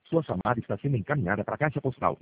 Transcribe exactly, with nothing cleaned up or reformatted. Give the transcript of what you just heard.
Sua chamada está sendo encaminhada para a caixa postal